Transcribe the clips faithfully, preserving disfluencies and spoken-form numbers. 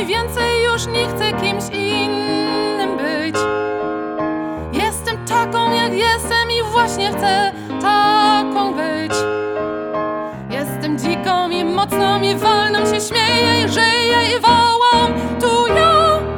i więcej już nie chcę kimś innym być. Jestem taką jak jestem i właśnie chcę taką być. Jestem dziką i mocną i wolną, się śmieję i żyję i wołam: tu ja.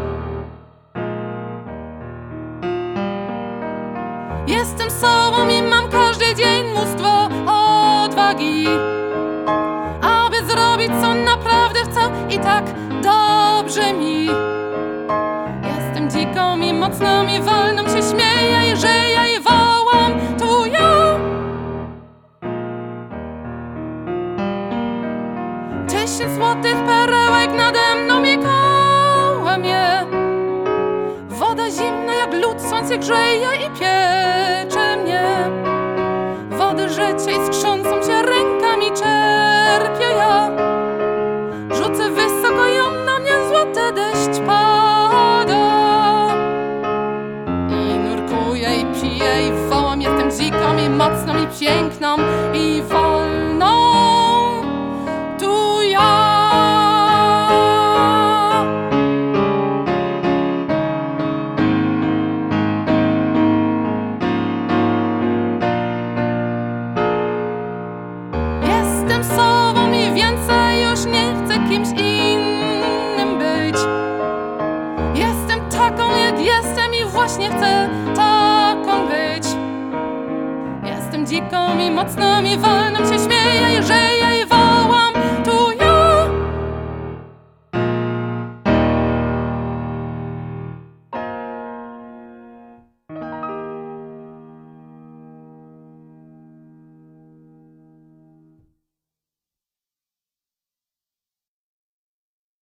Jestem sobą i mam każdy dzień mnóstwo odwagi, aby zrobić co naprawdę chcę i tak dobrze mi. Jestem dziką i mocną i wolną, się śmieję i żyję i wołam: tu ja. Dziesięć złotych perełek nade mną i koło mnie. Woda zimna jak lód, słońce grzeje i piecze mnie. Wody życia i skrzącą się rękami czerpię ja. Rzucę wysoko ją na mnie, złoty deszcz pada. I nurkuję i piję i wołam: jestem dziką i mocną i piękną i wolną. Tu ja. Jestem sobą i więcej już nie chcę kimś innym być. Jestem taką jak jestem i właśnie chcę taką być. Jestem dziką i mocną i wolną, się śmieję i żyję